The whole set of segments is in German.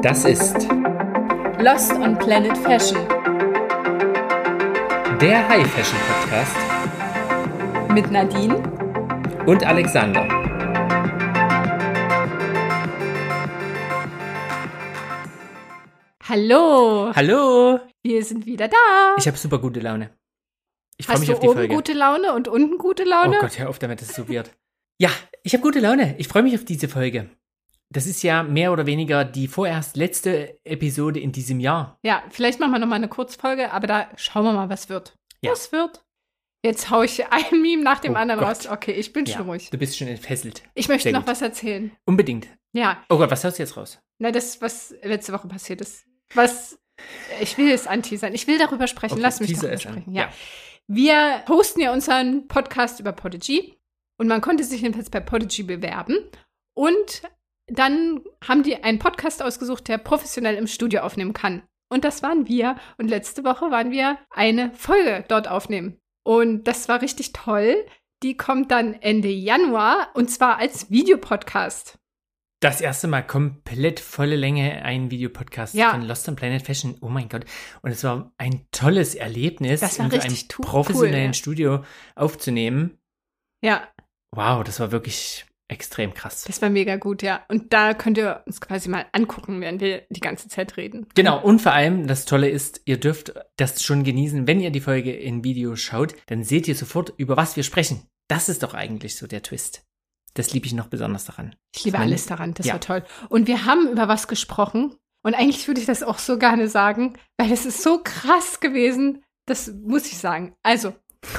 Das ist Lost on Planet Fashion der High Fashion Podcast mit Nadine und Alexander. Hallo! Hallo! Wir sind wieder da! Ich habe super gute Laune. Ich freue Hast mich du auf die oben Folge. gute Laune und unten gute Laune? Oh Gott, hör auf damit, das ist so weird. Ja, ich habe gute Laune. Ich freue mich auf diese Folge. Das ist ja mehr oder weniger die vorerst letzte Episode in diesem Jahr. Ja, vielleicht machen wir nochmal eine Kurzfolge, aber da schauen wir mal, was wird. Ja. Was wird? Jetzt hau ich ein Meme nach dem Oh anderen Gott. raus. Okay, ich bin schon ruhig. Du bist schon entfesselt. Ich möchte Sehr noch gut. was erzählen. Unbedingt. Ja, Oh Gott, was haust du jetzt raus? na, das, was letzte Woche passiert ist. Ich will es anteasern. Ich will darüber sprechen. Okay, Lass mich teaser darüber es an. sprechen. Ja. Wir hosten ja unseren Podcast über Podigy und man konnte sich jedenfalls bei Podigy bewerben. Und dann haben die einen Podcast ausgesucht, der professionell im Studio aufnehmen kann. Und das waren wir. Und letzte Woche waren wir eine Folge dort aufnehmen. Und das war richtig toll. Die kommt dann Ende Januar und zwar als Videopodcast. Das erste Mal komplett volle Länge ein Videopodcast Ja. von Lost on Planet Fashion. Oh mein Gott. Und es war ein tolles Erlebnis, Das war in so einem richtig professionellen cool, ja. Studio aufzunehmen. Ja, Wow, das war wirklich extrem krass. das war mega gut, ja. Und da könnt ihr uns quasi mal angucken, während wir die ganze Zeit reden. Genau, und vor allem, das Tolle ist, ihr dürft das schon genießen. Wenn ihr die Folge in Video schaut, dann seht ihr sofort, über was wir sprechen. Das ist doch eigentlich so der Twist. Das liebe ich noch besonders daran. Ich liebe Man- alles daran, das ja. war toll. Und wir haben über was gesprochen. Und eigentlich würde ich das auch so gerne sagen, weil es ist so krass gewesen. Das muss ich sagen. Also,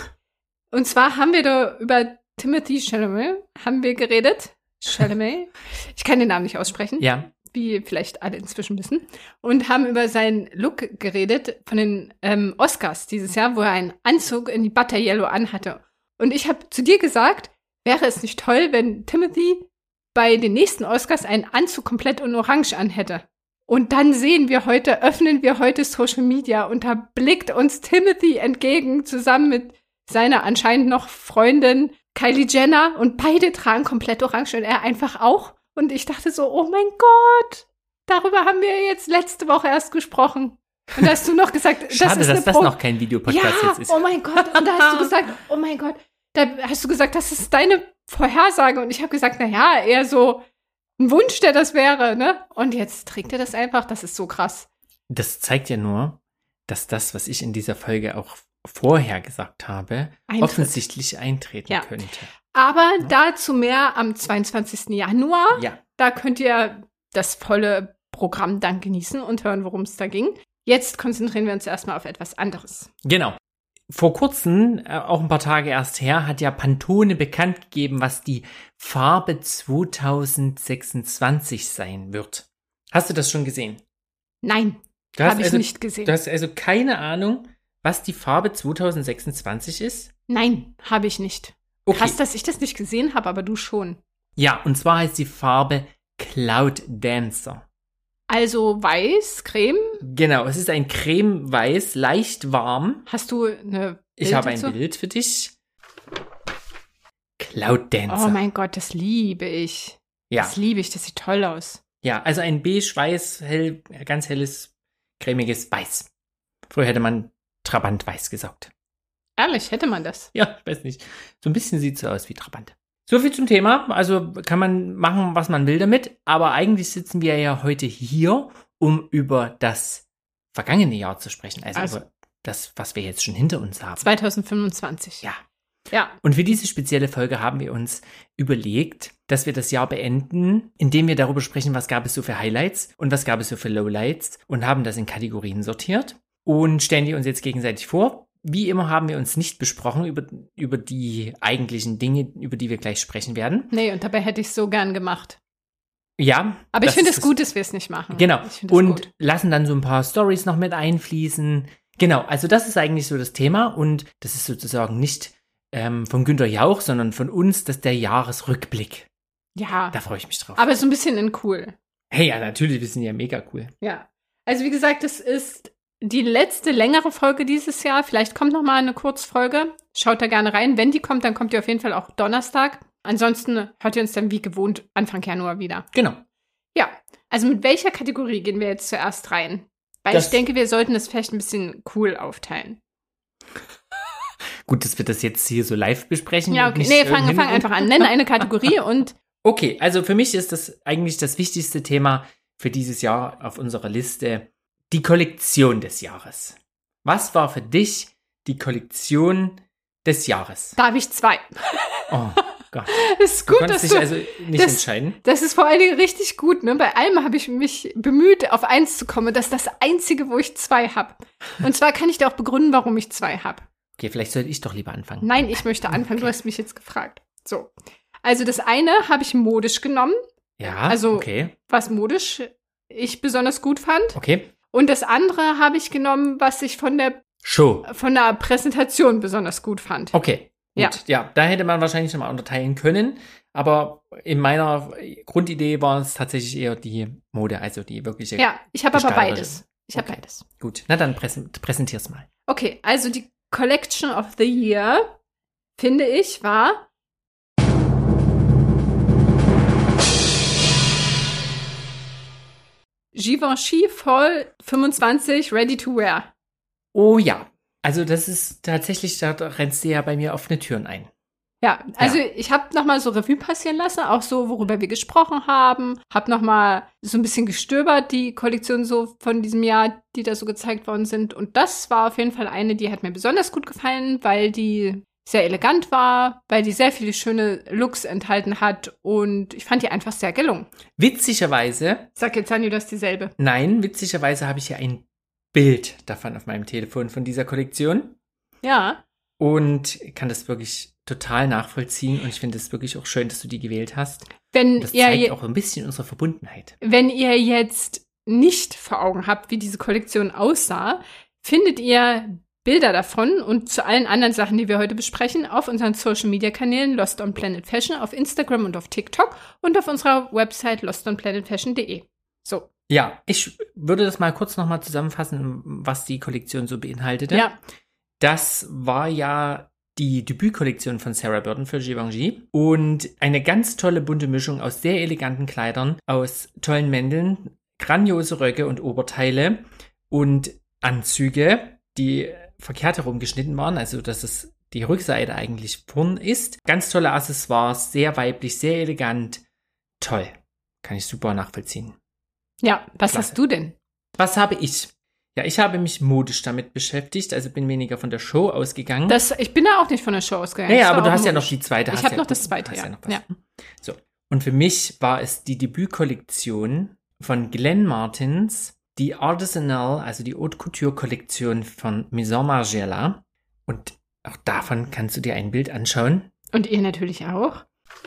und zwar haben wir da über Timothée Chalamet haben wir geredet. Chalamet. Ich kann den Namen nicht aussprechen, Ja, wie vielleicht alle inzwischen wissen. Und haben über seinen Look geredet von den Oscars dieses Jahr, wo er einen Anzug in die Butter Yellow anhatte. Und ich habe zu dir gesagt, wäre es nicht toll, wenn Timothy bei den nächsten Oscars einen Anzug komplett in Orange anhätte? Und dann öffnen wir heute Social Media und da blickt uns Timothy entgegen, zusammen mit seiner anscheinend noch Freundin Kylie Jenner und beide tragen komplett orange und er einfach auch. Und ich dachte so, oh mein Gott, darüber haben wir jetzt letzte Woche erst gesprochen. Und da hast du noch gesagt, schade, das ist dass das noch kein Videopodcast ja, jetzt ist. oh mein Gott. Und da hast du gesagt, oh mein Gott, da hast du gesagt, das ist deine Vorhersage. Und ich habe gesagt, naja, eher so ein Wunsch, der das wäre, ne? Und jetzt trägt er das einfach, das ist so krass. Das zeigt ja nur, dass das, was ich in dieser Folge auch vorher gesagt habe, Eintritt. offensichtlich eintreten Ja. könnte. Aber dazu mehr am 22. Januar. Ja. Da könnt ihr das volle Programm dann genießen und hören, worum es da ging. Jetzt konzentrieren wir uns erstmal auf etwas anderes. Genau. Vor kurzem, auch ein paar Tage erst her, hat ja Pantone bekannt gegeben, was die Farbe 2026 sein wird. Hast du das schon gesehen? Nein, Du hast habe ich also, nicht gesehen. Du hast also keine Ahnung, was die Farbe 2026 ist? Nein, habe ich nicht. Okay. Krass, dass ich das nicht gesehen habe, aber du schon. Ja, und zwar heißt die Farbe Cloud Dancer. Also weiß, Creme. Genau, es ist ein cremeweiß, leicht warm. Hast du eine Ich Bild habe ein dazu? Bild für dich. Cloud Dancer. Oh mein Gott, das liebe ich. ja. Das liebe ich, das sieht toll aus. Ja, also ein beige-weiß, ganz helles, cremiges Weiß. Früher hätte man Trabant-Weiß gesagt. Ehrlich, hätte man das? Ja, ich weiß nicht. So ein bisschen sieht so aus wie Trabant. So viel zum Thema. Also kann man machen, was man will damit. Aber eigentlich sitzen wir ja heute hier, um über das vergangene Jahr zu sprechen. Also über das, was wir jetzt schon hinter uns haben. 2025. Ja. Ja. Und für diese spezielle Folge haben wir uns überlegt, dass wir das Jahr beenden, indem wir darüber sprechen, was gab es so für Highlights und was gab es so für Lowlights und haben das in Kategorien sortiert und stellen die uns jetzt gegenseitig vor. Wie immer haben wir uns nicht besprochen über die eigentlichen Dinge, über die wir gleich sprechen werden. Nee, und dabei hätte ich es so gern gemacht. Ja. Aber ich das finde ist es gut, dass wir es nicht machen. Genau. Ich finde es Und gut. lassen dann so ein paar Stories noch mit einfließen. Genau, also das ist eigentlich so das Thema und das ist sozusagen nicht von Günter Jauch, sondern von uns, das ist der Jahresrückblick. Ja. Da freue ich mich drauf. Aber so ein bisschen in cool. Hey, ja, natürlich, wir sind ja mega cool. Ja. Also wie gesagt, es ist die letzte längere Folge dieses Jahr. Vielleicht kommt noch mal eine Kurzfolge. Schaut da gerne rein. Wenn die kommt, dann kommt die auf jeden Fall auch Donnerstag. Ansonsten hört ihr uns dann wie gewohnt Anfang Januar wieder. Genau. Ja, Also mit welcher Kategorie gehen wir jetzt zuerst rein? Weil ich denke, wir sollten das vielleicht ein bisschen cool aufteilen. Gut, dass wir das jetzt hier so live besprechen. Ja, okay. Nee, fang einfach an. Nenne eine Kategorie und... Okay, also für mich ist das eigentlich das wichtigste Thema für dieses Jahr auf unserer Liste die Kollektion des Jahres. Was war für dich die Kollektion des Jahres? Da habe ich 2. Oh Gott. Das ist gut, du konntest dich also nicht entscheiden. Das ist vor allen Dingen richtig gut. Ne? Bei allem habe ich mich bemüht, auf 1 zu kommen. Das ist das Einzige, wo ich 2 habe. Und zwar kann ich dir auch begründen, warum ich 2 habe. Okay, vielleicht sollte ich doch lieber anfangen. Nein, ich möchte anfangen. Okay. Du hast mich jetzt gefragt. So. Also das eine habe ich modisch genommen. Ja, also okay. Was modisch ich besonders gut fand. Okay. Und das andere habe ich genommen, was ich von der Präsentation besonders gut fand. Okay. Ja. Gut. Ja, da hätte man wahrscheinlich nochmal unterteilen können. Aber in meiner Grundidee war es tatsächlich eher die Mode, also die wirkliche. Ja, ich habe aber beides. Okay. Gut, na dann präsentier's mal. Okay, also die Collection of the Year, finde ich, war Givenchy Fall 25 Ready to Wear. Oh ja, also das ist tatsächlich, da rennst du ja bei mir offene Türen ein. Ja, also ich habe nochmal so Revue passieren lassen, auch so, worüber wir gesprochen haben. Habe nochmal so ein bisschen gestöbert, die Kollektion so von diesem Jahr, die da so gezeigt worden sind. Und das war auf jeden Fall eine, die hat mir besonders gut gefallen, weil die sehr elegant war, weil die sehr viele schöne Looks enthalten hat. Und ich fand die einfach sehr gelungen. Witzigerweise. Sag jetzt, Sanju, das ist dieselbe. Nein, witzigerweise habe ich ja ein Bild davon auf meinem Telefon von dieser Kollektion. Ja. Und kann das wirklich total nachvollziehen. Und ich finde es wirklich auch schön, dass du die gewählt hast. Das ihr zeigt auch ein bisschen unsere Verbundenheit. Wenn ihr jetzt nicht vor Augen habt, wie diese Kollektion aussah, findet ihr Bilder davon und zu allen anderen Sachen, die wir heute besprechen, auf unseren Social-Media-Kanälen Lost on Planet Fashion, auf Instagram und auf TikTok und auf unserer Website lostonplanetfashion.de. So. Ja, ich würde das mal kurz nochmal zusammenfassen, was die Kollektion so beinhaltete. Ja. Das war ja die Debütkollektion von Sarah Burton für Givenchy und eine ganz tolle bunte Mischung aus sehr eleganten Kleidern, aus tollen Mänteln, grandiose Röcke und Oberteile und Anzüge, die verkehrt herum geschnitten waren, also dass es die Rückseite eigentlich vorn ist. Ganz tolle Accessoires, sehr weiblich, sehr elegant, toll. Kann ich super nachvollziehen. Ja, was Klasse. hast du denn? Was habe ich? Ja, ich habe mich modisch damit beschäftigt, also bin weniger von der Show ausgegangen. Ich bin da auch nicht von der Show ausgegangen. Ja, aber du hast ja noch die zweite. Ich habe noch das zweite, ja. So. Und für mich war es die Debütkollektion von Glenn Martins, die Artisanal, also die Haute Couture Kollektion von Maison Margiela. Und auch davon kannst du dir ein Bild anschauen. Und ihr natürlich auch.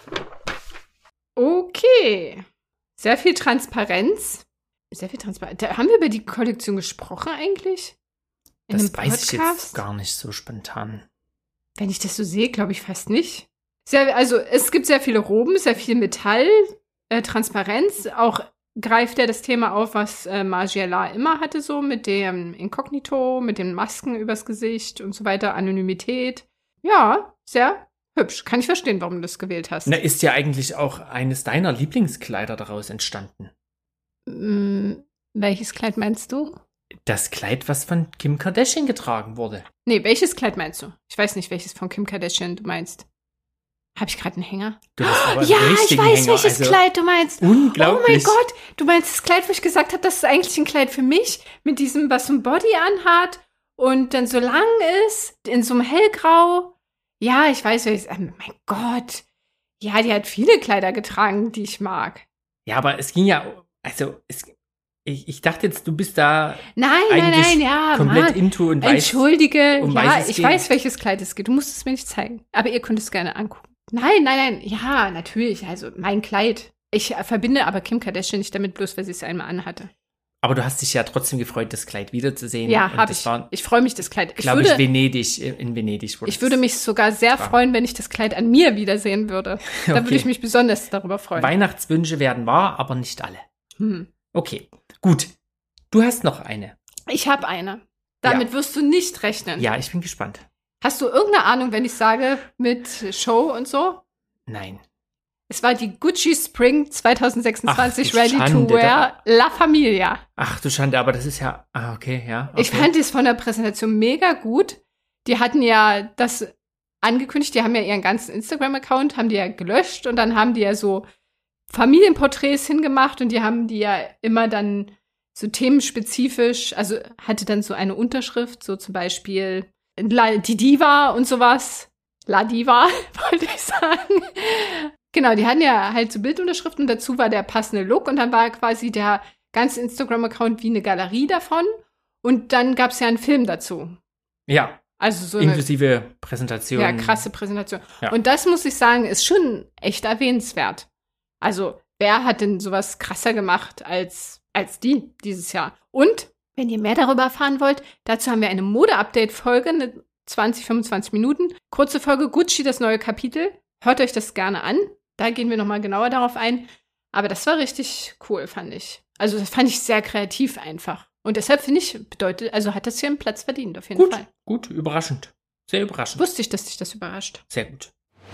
Okay. Sehr viel Transparenz. Haben wir über die Kollektion gesprochen eigentlich? Das weiß ich jetzt gar nicht so spontan. Wenn ich das so sehe, glaube ich fast nicht. Also es gibt sehr viele Roben, sehr viel Metall, Transparenz. Auch greift er das Thema auf, was Margiela immer hatte, so mit dem Inkognito, mit den Masken übers Gesicht und so weiter, Anonymität. Ja, sehr hübsch. Kann ich verstehen, warum du das gewählt hast. Na, ist ja eigentlich auch eines deiner Lieblingskleider daraus entstanden. Welches Kleid meinst du? Das Kleid, was von Kim Kardashian getragen wurde. Nee, welches Kleid meinst du? Ich weiß nicht, welches von Kim Kardashian du meinst. Habe ich gerade einen Hänger? Du hast aber ja, einen ich weiß, Hänger, welches Kleid du meinst. Unglaublich. Oh mein Gott, du meinst das Kleid, wo ich gesagt habe, das ist eigentlich ein Kleid für mich, mit diesem, was so ein Body anhat und dann so lang ist, in so einem hellgrau. Ja, ich weiß, welches. Mein Gott. Ja, die hat viele Kleider getragen, die ich mag. Ja, aber es ging ja, also ich dachte jetzt, du bist da nein, ja, komplett Mann. into und weißt, Entschuldige, ja, ich weiß, welches Kleid es geht. Du musst es mir nicht zeigen. Aber ihr könnt es gerne angucken. Nein, ja, natürlich, also mein Kleid. Ich verbinde aber Kim Kardashian nicht damit, bloß weil sie es einmal anhatte. Aber du hast dich ja trotzdem gefreut, das Kleid wiederzusehen. Ja, habe ich. Ich freue mich, das Kleid. Glaube ich, in Venedig. Ich würde mich sogar sehr freuen, wenn ich das Kleid an mir wiedersehen würde. Da würde ich mich besonders darüber freuen. Weihnachtswünsche werden wahr, aber nicht alle. Okay, gut. Du hast noch eine. Ich habe eine. Damit wirst du nicht rechnen. Ja, ich bin gespannt. Hast du irgendeine Ahnung, wenn ich sage, mit Show und so? Nein. Es war die Gucci Spring 2026 Ach, du Ready to Schande, Wear La Familia. Ach du Schande, aber das ist ja, okay, ja. Okay. Ich fand es von der Präsentation mega gut. Die hatten ja das angekündigt, die haben ja ihren ganzen Instagram-Account, haben die ja gelöscht und dann haben die ja so Familienporträts hingemacht und die haben die ja immer dann so themenspezifisch, also hatte dann so eine Unterschrift, so zum Beispiel die Diva und sowas. La Diva, wollte ich sagen. Genau, die hatten ja halt so Bildunterschriften und dazu war der passende Look und dann war quasi der ganze Instagram-Account wie eine Galerie davon und dann gab es ja einen Film dazu. Ja. Also so inklusive Präsentation. Ja, krasse Präsentation. Ja. Und das, muss ich sagen, ist schon echt erwähnenswert. Also, wer hat denn sowas krasser gemacht als die dieses Jahr? Und, wenn ihr mehr darüber erfahren wollt, dazu haben wir eine Mode-Update-Folge, eine 20, 25 Minuten. Kurze Folge, Gucci, das neue Kapitel. Hört euch das gerne an. Da gehen wir nochmal genauer darauf ein. Aber das war richtig cool, fand ich. Also, das fand ich sehr kreativ einfach. Und deshalb finde ich, hat das hier einen Platz verdient, auf jeden Fall. Gut, überraschend. Sehr überraschend. Wusste ich, dass dich das überrascht. Sehr gut.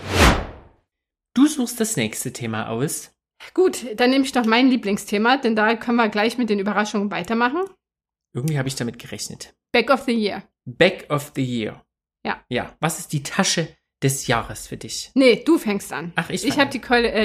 Du suchst das nächste Thema aus. Gut, dann nehme ich doch mein Lieblingsthema, denn da können wir gleich mit den Überraschungen weitermachen. Irgendwie habe ich damit gerechnet. Back of the Year. Back of the Year. Ja. Ja. Was ist die Tasche des Jahres für dich? Nee, du fängst an. Ach, ich habe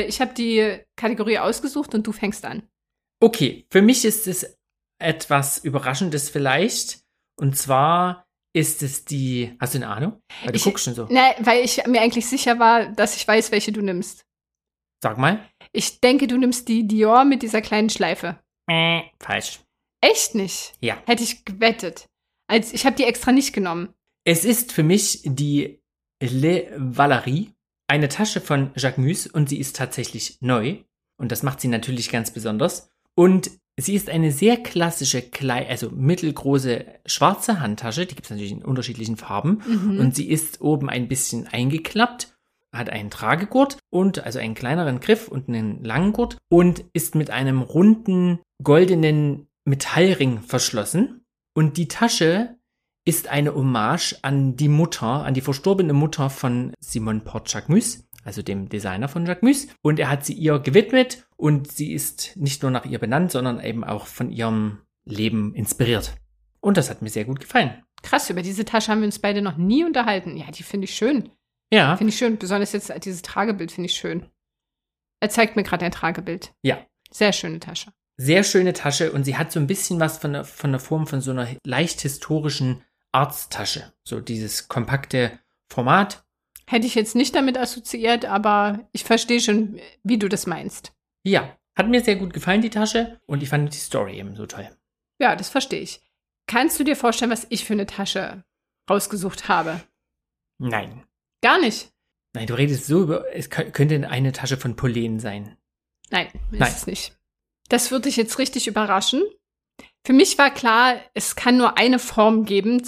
die Kategorie ausgesucht und du fängst an. Okay, für mich ist es etwas Überraschendes vielleicht. Und zwar ist es die. Hast du eine Ahnung? Weil du guckst schon so. Nein, weil ich mir eigentlich sicher war, dass ich weiß, welche du nimmst. Sag mal. Ich denke, du nimmst die Dior mit dieser kleinen Schleife. Falsch. Echt nicht? Ja. Hätte ich gewettet. Ich habe die extra nicht genommen. Es ist für mich die Le Valerie, eine Tasche von Jacquemus und sie ist tatsächlich neu. Und das macht sie natürlich ganz besonders. Und sie ist eine sehr klassische, also mittelgroße schwarze Handtasche. Die gibt es natürlich in unterschiedlichen Farben. Mhm. Und sie ist oben ein bisschen eingeklappt, hat einen Tragegurt und also einen kleineren Griff und einen langen Gurt und ist mit einem runden, goldenen Metallring verschlossen. Und die Tasche ist eine Hommage an die verstorbene Mutter von Simone Porte-Jacquemus, also dem Designer von Jacquemus. Und er hat sie ihr gewidmet und sie ist nicht nur nach ihr benannt, sondern eben auch von ihrem Leben inspiriert. Und das hat mir sehr gut gefallen. Krass, über diese Tasche haben wir uns beide noch nie unterhalten. Ja, die finde ich schön. Ja. Finde ich schön. Besonders jetzt dieses Tragebild finde ich schön. Er zeigt mir gerade ein Tragebild. Ja. Sehr schöne Tasche. Sehr schöne Tasche und sie hat so ein bisschen was von der Form von so einer leicht historischen Arzttasche. So dieses kompakte Format. Hätte ich jetzt nicht damit assoziiert, aber ich verstehe schon, wie du das meinst. Ja, hat mir sehr gut gefallen, die Tasche. Und ich fand die Story eben so toll. Ja, das verstehe ich. Kannst du dir vorstellen, was ich für eine Tasche rausgesucht habe? Nein. Gar nicht? Nein, du redest so über, es könnte eine Tasche von Pollen sein. Nein, ist es nicht. Das würde dich jetzt richtig überraschen. Für mich war klar, es kann nur eine Form geben,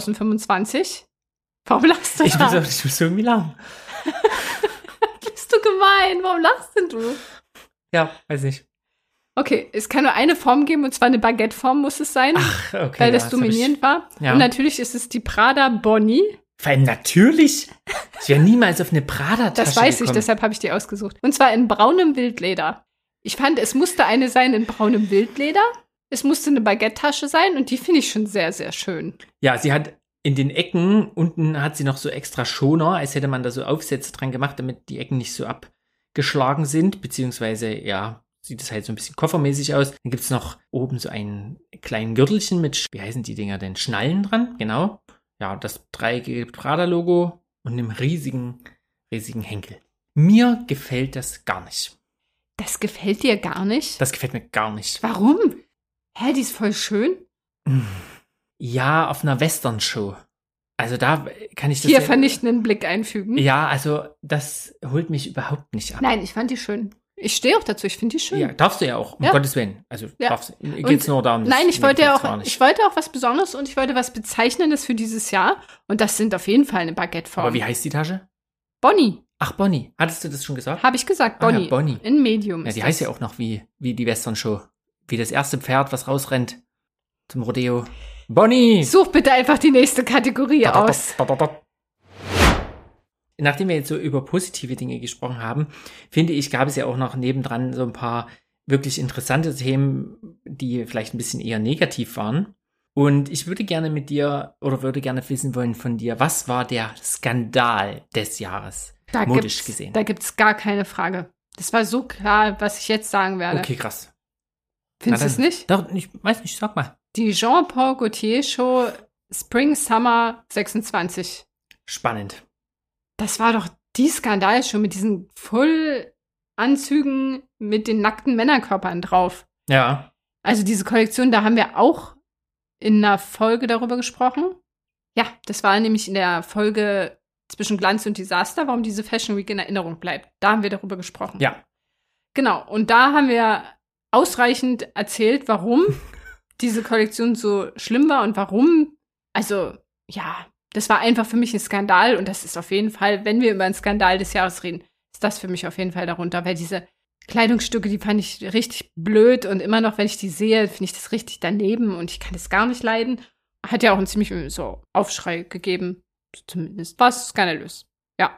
2025. Warum lachst du Ich da? muss so irgendwie lachen. Bist du gemein? Warum lachst denn du? Ja, weiß nicht. Okay, es kann nur eine Form geben, und zwar eine Baguette-Form muss es sein, Ach, okay. weil das dominierend war. Ja. Und natürlich ist es die Prada Bonnie. Weil natürlich. Ich wäre niemals auf eine Prada-Tasche Das weiß gekommen. ich, deshalb habe ich die ausgesucht. Und zwar in braunem Wildleder. Ich fand, es musste eine sein in braunem Wildleder. Es musste eine Baguette-Tasche sein und die finde ich schon sehr, sehr schön. Ja, sie hat in den Ecken, unten hat sie noch so extra Schoner, als hätte man da so Aufsätze dran gemacht, damit die Ecken nicht so abgeschlagen sind, beziehungsweise, ja, sieht es halt so ein bisschen koffermäßig aus. Dann gibt es noch oben so einen kleinen Gürtelchen mit, wie heißen die Dinger denn, Schnallen dran, genau. Ja, das dreieckige Prada-Logo und einem riesigen Henkel. Mir gefällt das gar nicht. Das gefällt dir gar nicht? Das gefällt mir gar nicht. Warum? Hä, die ist voll schön. Ja, auf einer Western-Show. Also da kann ich das Hier vernichtenden Blick einfügen. Ja, also das holt mich überhaupt nicht ab. Nein, ich fand die schön. Ich stehe auch dazu, ich finde die schön. Ja, darfst du ja auch, um Gottes Willen. Also geht's nur darum. Nein, ich wollte auch was Besonderes und ich wollte was Bezeichnendes für dieses Jahr. Und das sind auf jeden Fall eine Baguette-Form. Aber wie heißt die Tasche? Bonnie. Ach, Bonnie. Hattest du das schon gesagt? Habe ich gesagt, Bonnie. Ja, Bonnie. In Medium. Ja, die heißt ja auch noch wie die Western-Show. Wie das erste Pferd, was rausrennt zum Rodeo. Bonnie! Such bitte einfach die nächste Kategorie aus. nachdem wir jetzt so über positive Dinge gesprochen haben, finde ich, gab es ja auch noch nebendran so ein paar wirklich interessante Themen, die vielleicht ein bisschen eher negativ waren. Und ich würde gerne mit dir oder würde gerne wissen wollen von dir, was war der Skandal des Jahres, modisch gesehen? Da gibt's gar keine Frage. Das war so klar, was ich jetzt sagen werde. Okay, krass. Findest du es nicht? Doch, ich weiß nicht, sag mal. Die Jean-Paul Gaultier Show Spring Summer 26. Spannend. Das war doch die Skandalshow mit diesen Fullanzügen mit den nackten Männerkörpern drauf. Ja. Also diese Kollektion, da haben wir auch in einer Folge darüber gesprochen. Ja, das war nämlich in der Folge zwischen Glanz und Desaster, warum diese Fashion Week in Erinnerung bleibt. Da haben wir darüber gesprochen. Ja. Genau, und da haben wir ausreichend erzählt, warum diese Kollektion so schlimm war und warum, also, ja, das war einfach für mich ein Skandal und das ist auf jeden Fall, wenn wir über einen Skandal des Jahres reden, ist das für mich auf jeden Fall darunter, weil diese Kleidungsstücke, die fand ich richtig blöd und immer noch, wenn ich die sehe, finde ich das richtig daneben und ich kann das gar nicht leiden. Hat ja auch einen ziemlich so Aufschrei gegeben. Zumindest war es skandalös. Ja.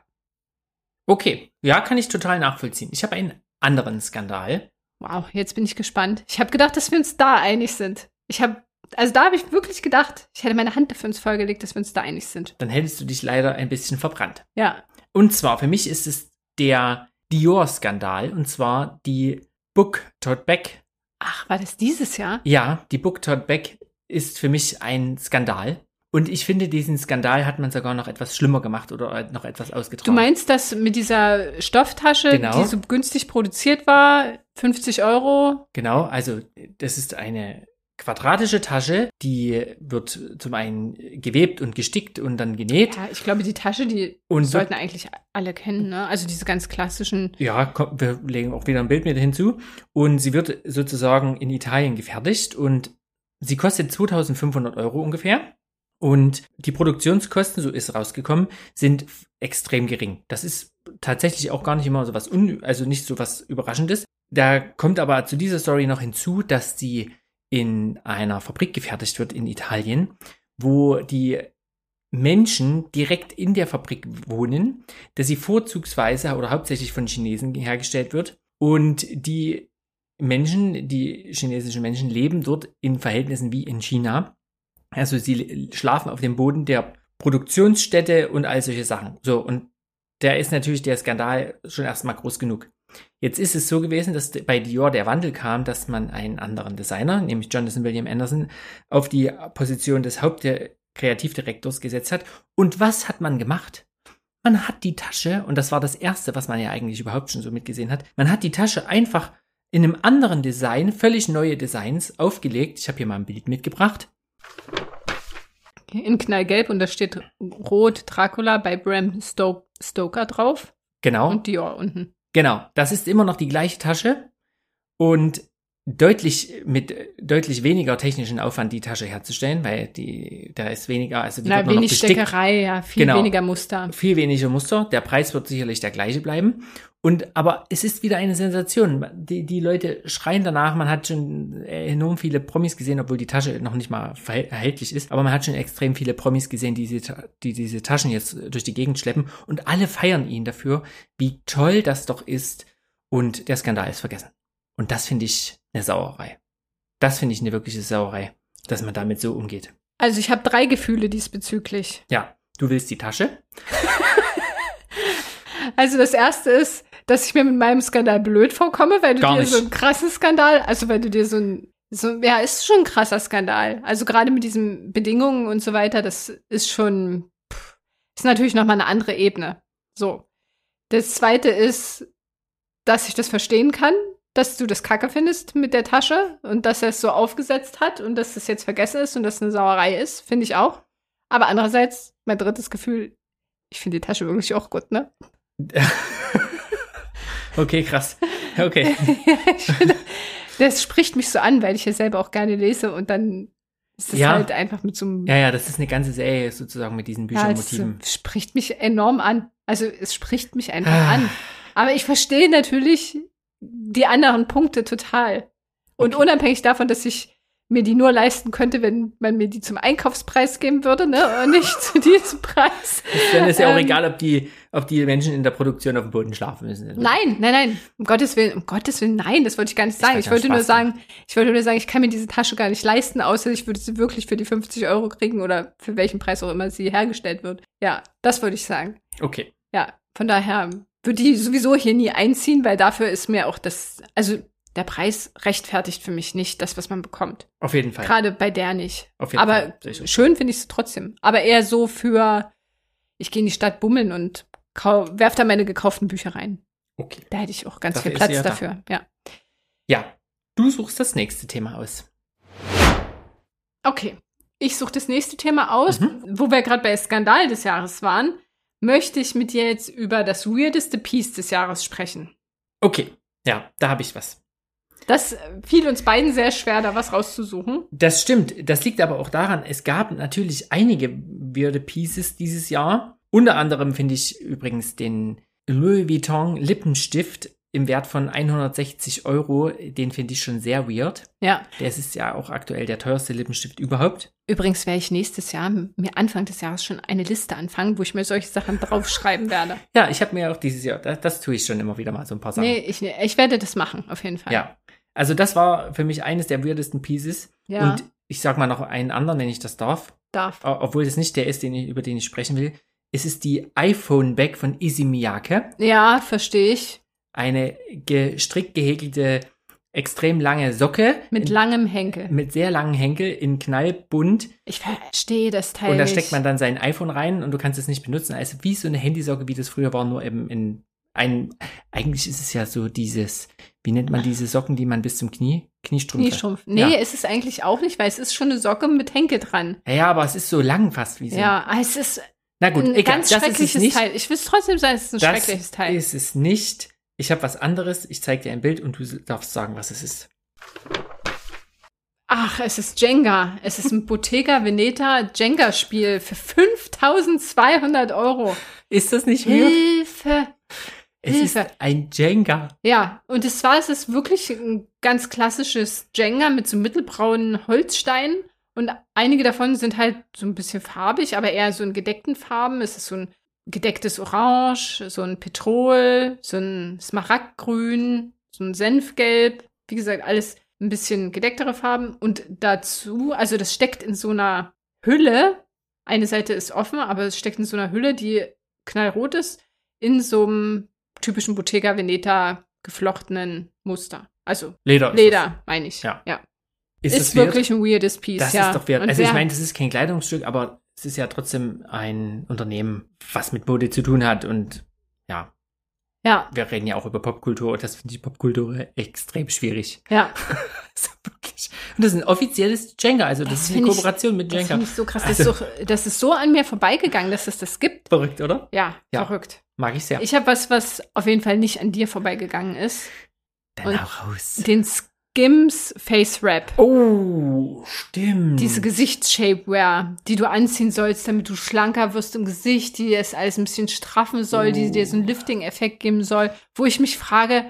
Okay. Ja, kann ich total nachvollziehen. Ich habe einen anderen Skandal. Wow, jetzt bin ich gespannt. Ich habe gedacht, dass wir uns da einig sind. Also da habe ich wirklich gedacht, ich hätte meine Hand dafür ins Feuer gelegt, dass wir uns da einig sind. Dann hättest du dich leider ein bisschen verbrannt. Ja. Und zwar, für mich ist es der Dior-Skandal, und zwar die Book Tote Bag. Ach, war das dieses Jahr? Ja, die Book Tote Bag ist für mich ein Skandal. Und ich finde, diesen Skandal hat man sogar noch etwas schlimmer gemacht oder noch etwas ausgetragen. Du meinst, dass mit dieser Stofftasche, Genau. die so günstig produziert war, 50 €? Genau, also das ist eine quadratische Tasche, die wird zum einen gewebt und gestickt und dann genäht. Ja, ich glaube, die Tasche, die Und sollten eigentlich alle kennen, ne? Also diese ganz klassischen. Ja, komm, wir legen auch wieder ein Bild mit hinzu. Und sie wird sozusagen in Italien gefertigt und sie kostet 2.500 € ungefähr. Und die Produktionskosten, so ist rausgekommen, sind extrem gering. Das ist tatsächlich auch gar nicht immer so was, also nicht so was Überraschendes. Da kommt aber zu dieser Story noch hinzu, dass sie in einer Fabrik gefertigt wird in Italien, wo die Menschen direkt in der Fabrik wohnen, dass sie vorzugsweise oder hauptsächlich von Chinesen hergestellt wird. Und die Menschen, die chinesischen Menschen, leben dort in Verhältnissen wie in China. Also sie schlafen auf dem Boden der Produktionsstätte und all solche Sachen. So, und da ist natürlich der Skandal schon erstmal groß genug. Jetzt ist es so gewesen, dass bei Dior der Wandel kam, dass man einen anderen Designer, nämlich Jonathan William Anderson, auf die Position des Kreativdirektors gesetzt hat. Und was hat man gemacht? Man hat die Tasche, und das war das Erste, was man ja eigentlich überhaupt schon so mitgesehen hat, man hat die Tasche einfach in einem anderen Design, völlig neue Designs aufgelegt. Ich habe hier mal ein Bild mitgebracht. In Knallgelb und da steht Rot Dracula bei Bram Stoker drauf. Genau. Und Dior unten. Genau, das ist immer noch die gleiche Tasche und mit deutlich weniger technischen Aufwand die Tasche herzustellen, weil da ist weniger, also die wird nur noch wenig bestickt. Steckerei, ja, viel weniger Muster. Viel weniger Muster, der Preis wird sicherlich der gleiche bleiben. Aber es ist wieder eine Sensation. Die Leute schreien danach, man hat schon enorm viele Promis gesehen, obwohl die Tasche noch nicht mal erhältlich ist, aber man hat schon extrem viele Promis gesehen, die diese Taschen jetzt durch die Gegend schleppen und alle feiern ihn dafür, wie toll das doch ist und der Skandal ist vergessen. Und das finde ich eine Sauerei. Das finde ich eine wirkliche Sauerei, dass man damit so umgeht. Also ich habe 3 Gefühle diesbezüglich. Ja, du willst die Tasche? Also das erste ist, dass ich mir mit meinem Skandal blöd vorkomme, weil du dir so einen krassen Skandal, also weil du dir ja, ist schon ein krasser Skandal. Also gerade mit diesen Bedingungen und so weiter, das ist schon, ist natürlich nochmal eine andere Ebene. So. Das zweite ist, dass ich das verstehen kann, dass du das Kacke findest mit der Tasche und dass er es so aufgesetzt hat und dass das jetzt vergessen ist und dass es eine Sauerei ist, finde ich auch. Aber andererseits, mein drittes Gefühl, ich finde die Tasche wirklich auch gut, ne? Okay, krass. Okay. Ich finde, das spricht mich so an, weil ich ja selber auch gerne lese und dann ist das halt einfach mit so einem... Ja, das ist eine ganze Serie sozusagen mit diesen Büchermotiven. Es spricht mich enorm an. Also es spricht mich einfach an. Aber ich verstehe natürlich die anderen Punkte total. Und unabhängig davon, dass ich mir die nur leisten könnte, wenn man mir die zum Einkaufspreis geben würde, ne? Und nicht zu diesem Preis. Dann ist ja auch egal, ob die Menschen in der Produktion auf dem Boden schlafen müssen. Nein. Um Gottes Willen, nein, das wollte ich gar nicht sagen. Ich wollte nur sagen, ich kann mir diese Tasche gar nicht leisten, außer ich würde sie wirklich für die 50 Euro kriegen oder für welchen Preis auch immer sie hergestellt wird. Ja, das wollte ich sagen. Okay. Ja, von daher würde die sowieso hier nie einziehen, weil dafür ist mir auch der Preis rechtfertigt für mich nicht das, was man bekommt. Auf jeden Fall. Gerade bei der nicht. Auf jeden Fall. Aber schön finde ich es trotzdem. Aber eher so ich gehe in die Stadt bummeln und werf da meine gekauften Bücher rein. Okay. Da hätte ich auch ganz viel Platz dafür. Ja. Ja, du suchst das nächste Thema aus. Okay. Ich suche das nächste Thema aus. Wo wir gerade bei Skandal des Jahres waren, möchte ich mit dir jetzt über das weirdeste Piece des Jahres sprechen. Okay. Ja, da habe ich was. Das fiel uns beiden sehr schwer, da was rauszusuchen. Das stimmt. Das liegt aber auch daran, es gab natürlich einige weirde Pieces dieses Jahr. Unter anderem finde ich übrigens den Louis Vuitton Lippenstift im Wert von 160 Euro. Den finde ich schon sehr weird. Ja. Das ist ja auch aktuell der teuerste Lippenstift überhaupt. Übrigens werde ich nächstes Jahr, mir Anfang des Jahres schon eine Liste anfangen, wo ich mir solche Sachen draufschreiben werde. Ja, ich habe mir auch dieses Jahr, das tue ich schon immer wieder mal, so ein paar Sachen. Nee, ich werde das machen, auf jeden Fall. Ja. Also das war für mich eines der weirdesten Pieces. Ja. Und ich sag mal noch einen anderen, wenn ich das darf. Obwohl das nicht der ist, über den ich sprechen will. Es ist die iPhone-Bag von Issey Miyake. Ja, verstehe ich. Eine gestrickt gehäkelte, extrem lange Socke. Mit langem Henkel. Mit sehr langen Henkel in knallbunt. Ich verstehe das Teil Und da nicht. steckt man dann sein iPhone rein und du kannst es nicht benutzen. Also wie so eine Handysocke, wie das früher war, nur eben eigentlich ist es ja so dieses, wie nennt man diese Socken, die man bis zum Kniestrumpf. Nee, ja. ist es eigentlich auch nicht, weil es ist schon eine Socke mit Henkel dran. Ja, aber es ist so lang fast wie so. Ja, es ist na gut, ein egal, ganz das schreckliches ist es nicht. Teil. Ich will es trotzdem sagen, es ist ein schreckliches Teil. Das ist es nicht. Ich habe was anderes. Ich zeige dir ein Bild und du darfst sagen, was es ist. Ach, es ist Jenga. Es ist ein Bottega Veneta Jenga-Spiel für 5.200 Euro. Ist das nicht weird? Hilfe. Es ist ein Jenga. Ja, und es ist wirklich ein ganz klassisches Jenga mit so mittelbraunen Holzsteinen. Und einige davon sind halt so ein bisschen farbig, aber eher so in gedeckten Farben. Es ist so ein gedecktes Orange, so ein Petrol, so ein Smaragdgrün, so ein Senfgelb. Wie gesagt, alles ein bisschen gedecktere Farben. Und dazu, also das steckt in so einer Hülle. Eine Seite ist offen, aber es steckt in so einer Hülle, die knallrot ist, in so einem typischen Bottega Veneta geflochtenen Muster. Also Leder meine ich. Ja. Ist wirklich ein weirdes Piece. Das ist doch weird. Also ich meine, das ist kein Kleidungsstück, aber es ist ja trotzdem ein Unternehmen, was mit Mode zu tun hat und ja. Ja. Wir reden ja auch über Popkultur und das finde ich Popkultur extrem schwierig. Ja. So wirklich. Und das ist ein offizielles Jenga, also das ist eine Kooperation mit Jenga. Das finde ich so krass. Das ist so an mir vorbeigegangen, dass es das gibt. Verrückt, oder? Ja, verrückt. Mag ich sehr. Ich habe was auf jeden Fall nicht an dir vorbeigegangen ist. Dann auch raus. Den Skims Face Wrap. Oh, stimmt. Diese Gesichts-Shapewear, die du anziehen sollst, damit du schlanker wirst im Gesicht, die es alles ein bisschen straffen soll, die dir so einen Lifting-Effekt geben soll. Wo ich mich frage,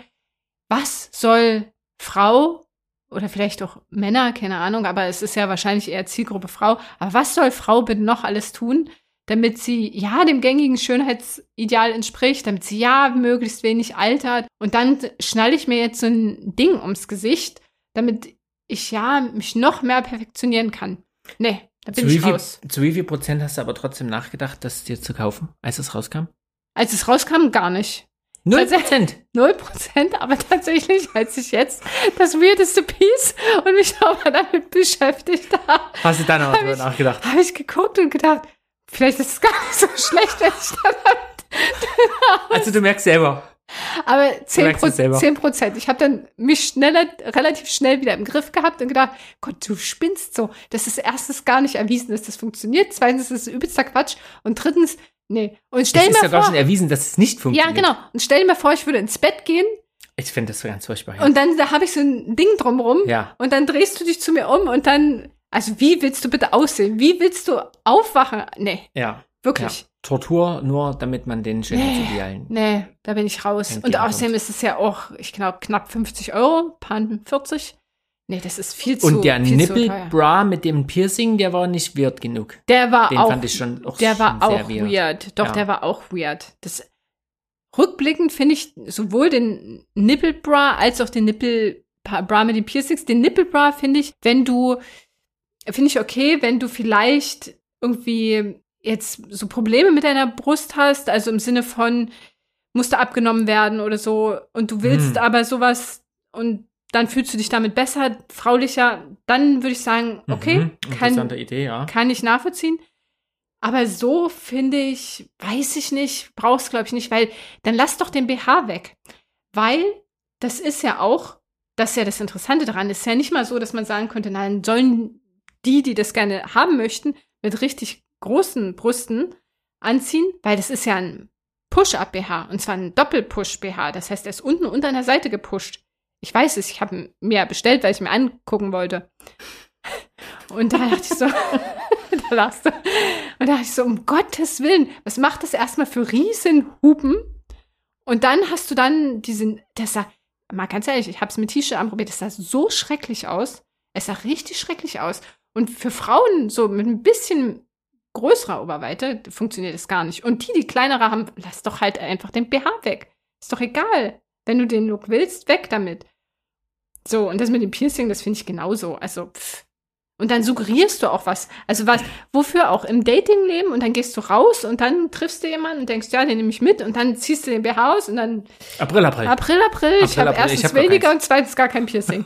was soll Frau oder vielleicht auch Männer, keine Ahnung, aber es ist ja wahrscheinlich eher Zielgruppe Frau, aber was soll Frau bitte noch alles tun, damit sie dem gängigen Schönheitsideal entspricht, damit sie möglichst wenig altert. Und dann schnalle ich mir jetzt so ein Ding ums Gesicht, damit ich mich noch mehr perfektionieren kann. Nee, da bin ich raus. Zu wie viel Prozent hast du aber trotzdem nachgedacht, das dir zu kaufen, als es rauskam? Als es rauskam, gar nicht. 0%? 0%, aber tatsächlich, als ich jetzt das weirdeste Piece und mich nochmal damit beschäftigt habe. Hast du da noch drüber nachgedacht? Habe ich geguckt und gedacht, vielleicht ist es gar nicht so schlecht, wenn ich dann also du merkst selber. Aber 10%. Ich habe dann mich relativ schnell wieder im Griff gehabt und gedacht, Gott, du spinnst so. Das ist erstens gar nicht erwiesen, dass das funktioniert. Zweitens ist es übelster Quatsch. Und drittens, nee. Und stell dir mal vor. Es ist ja gar schon erwiesen, dass es nicht funktioniert. Ja, genau. Und stell dir mal vor, ich würde ins Bett gehen. Ich finde das so ganz furchtbar. Ja. Und dann da habe ich so ein Ding drumrum. Ja. Und dann drehst du dich zu mir um und dann, also wie willst du bitte aussehen? Wie willst du aufwachen? Nee. Ja. Wirklich. Ja. Tortur, nur damit man den Schönheitsidealen. Nee, da bin ich raus. Und außerdem ist es ja auch, ich glaube, knapp 50 Euro, paar 40. Nee, das ist viel zu Und der viel zu teuer. Nippelbra mit dem Piercing, der war nicht weird genug. Der war Den auch, fand ich schon auch der war schon auch sehr weird. Doch, Ja. der war auch weird. Das rückblickend finde ich sowohl den Nippelbra als auch den Nippelbra mit den Piercings. Den Nippelbra finde ich okay, wenn du vielleicht irgendwie jetzt so Probleme mit deiner Brust hast, also im Sinne von musste abgenommen werden oder so und du willst aber sowas und dann fühlst du dich damit besser, fraulicher, dann würde ich sagen, okay, Interessante Idee, ja. kann ich nachvollziehen. Aber so finde ich, weiß ich nicht, brauchst glaube ich nicht, weil dann lass doch den BH weg. Weil das ist ja auch, das ist ja das Interessante daran, ist ja nicht mal so, dass man sagen könnte, nein, sollen die das gerne haben möchten, mit richtig großen Brüsten anziehen, weil das ist ja ein Push-Up-BH und zwar ein Doppel-Push-BH. Das heißt, er ist unten und an der Seite gepusht. Ich weiß es, ich habe mir bestellt, weil ich mir angucken wollte. Und da dachte ich so, da lachst du. Und da dachte ich so, um Gottes Willen, was macht das erstmal für Riesenhupen? Und dann hast du dann das sah, mal ganz ehrlich, ich habe es mit T-Shirt anprobiert, das sah so schrecklich aus. Es sah richtig schrecklich aus. Und für Frauen so mit ein bisschen größerer Oberweite funktioniert das gar nicht. Und die kleinere haben, lass doch halt einfach den BH weg. Ist doch egal. Wenn du den Look willst, weg damit. So, und das mit dem Piercing, das finde ich genauso. Also, Und dann suggerierst du auch was. Also wofür auch im Datingleben und dann gehst du raus und dann triffst du jemanden und denkst, ja, den nehme ich mit und dann ziehst du den BH aus und dann April. Ich habe erstens weniger und zweitens gar kein Piercing.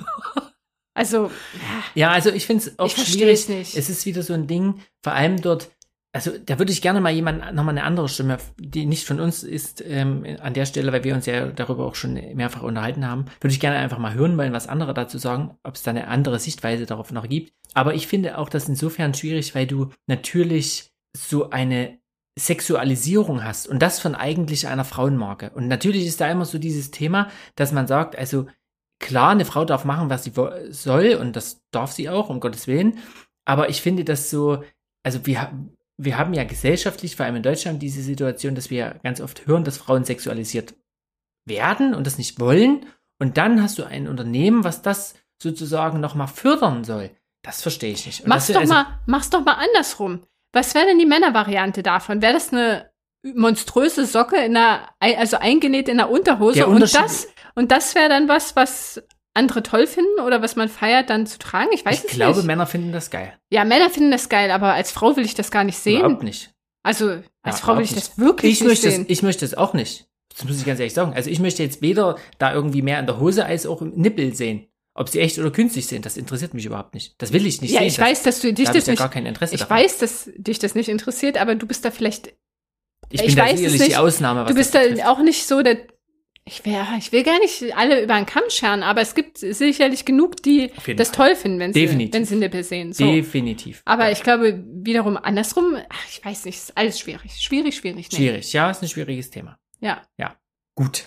Also, ja, also ich finde es auch schwierig. Nicht. Es ist wieder so ein Ding, vor allem dort, also da würde ich gerne mal nochmal eine andere Stimme, die nicht von uns ist, an der Stelle, weil wir uns ja darüber auch schon mehrfach unterhalten haben, würde ich gerne einfach mal hören wollen, was andere dazu sagen, ob es da eine andere Sichtweise darauf noch gibt. Aber ich finde auch das insofern schwierig, weil du natürlich so eine Sexualisierung hast und das von eigentlich einer Frauenmarke. Und natürlich ist da immer so dieses Thema, dass man sagt, also klar, eine Frau darf machen, was sie soll und das darf sie auch, um Gottes Willen. Aber ich finde das so, also wir haben ja gesellschaftlich, vor allem in Deutschland, diese Situation, dass wir ganz oft hören, dass Frauen sexualisiert werden und das nicht wollen. Und dann hast du ein Unternehmen, was das sozusagen nochmal fördern soll. Das verstehe ich nicht. Und mach's doch mal andersrum. Was wäre denn die Männervariante davon? Wäre das eine monströse Socke also eingenäht in der Unterhose? Und das wäre dann was andere toll finden oder was man feiert, dann zu tragen? Ich weiß es nicht. Ich glaube, Männer finden das geil. Ja, Männer finden das geil, aber als Frau will ich das gar nicht sehen. Überhaupt nicht. Also, als Frau will ich das wirklich nicht sehen. Ich möchte es auch nicht. Das muss ich ganz ehrlich sagen. Also, ich möchte jetzt weder da irgendwie mehr in der Hose als auch im Nippel sehen. Ob sie echt oder künstlich sind, das interessiert mich überhaupt nicht. Das will ich nicht sehen. Ja, ich weiß, dass du dich da das nicht. Gar kein Interesse ich daran. weiß, dass dich das nicht interessiert, aber du bist da vielleicht. Ich bin da sicherlich die Ausnahme. Du bist da auch nicht so der. Ich will gar nicht alle über den Kamm scheren, aber es gibt sicherlich genug, die das toll finden, wenn sie Nippel sehen. So. Definitiv. Aber ich glaube, wiederum andersrum, ich weiß nicht, ist alles schwierig. Schwierig. Nee. Schwierig, ja, ist ein schwieriges Thema. Ja. Ja, gut.